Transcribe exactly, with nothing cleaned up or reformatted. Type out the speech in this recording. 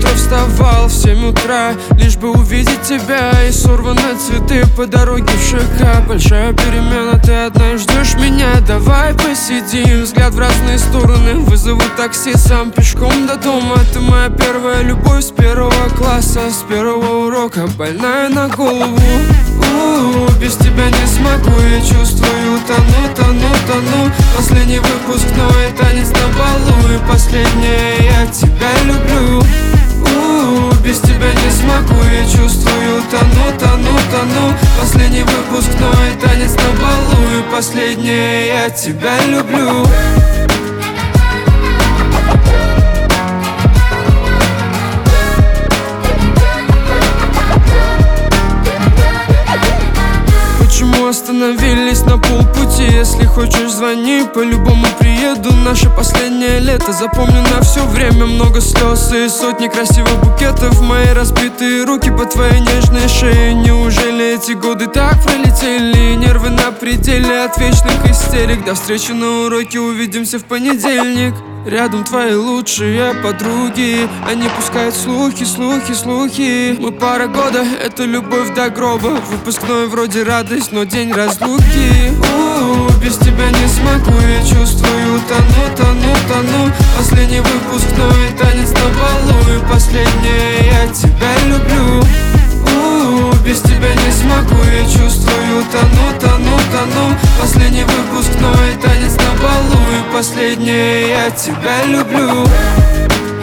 утро вставал в семь утра, лишь бы увидеть тебя. И сорваны цветы по дороге в ШК. Большая перемена, ты одна ждешь меня. Давай посидим, взгляд в разные стороны. Вызову такси, сам пешком до дома. Ты моя первая любовь с первого класса, с первого урока, больная на голову. У-у-у, без тебя не смогу, я чувствую, тону, тону, тону. Последний выпускной танец на балу, и последнее, я тебя люблю. У-у-у, без тебя не смогу, я чувствую, тону, тону, тону. Последний выпускной танец на балу, и последнее, я тебя люблю. Почему остановились на полпути? Если хочешь, звони, по-любому приеду. Наше последнее лето запомню на все время. Много слез и сотни красивых букетов. Мои разбитые руки по твоей нежной шее. Неужели эти годы так пролетели? Нервы на пределе от вечных истерик. До встречи на уроке, увидимся в понедельник. Рядом твои лучшие подруги, они пускают слухи, слухи, слухи. Мы пара года, это любовь до гроба. Выпускной вроде радость, но день разлуки. У-у-у, без тебя не смогу, я чувствую, тону, тону, тону. Последний выпускной танец на балу, и последнее, я тебя люблю. У-у-у, без тебя не смогу, я чувствую, тону, тону, тону. Последний выпускной танец на балу, и последнее, я тебя люблю.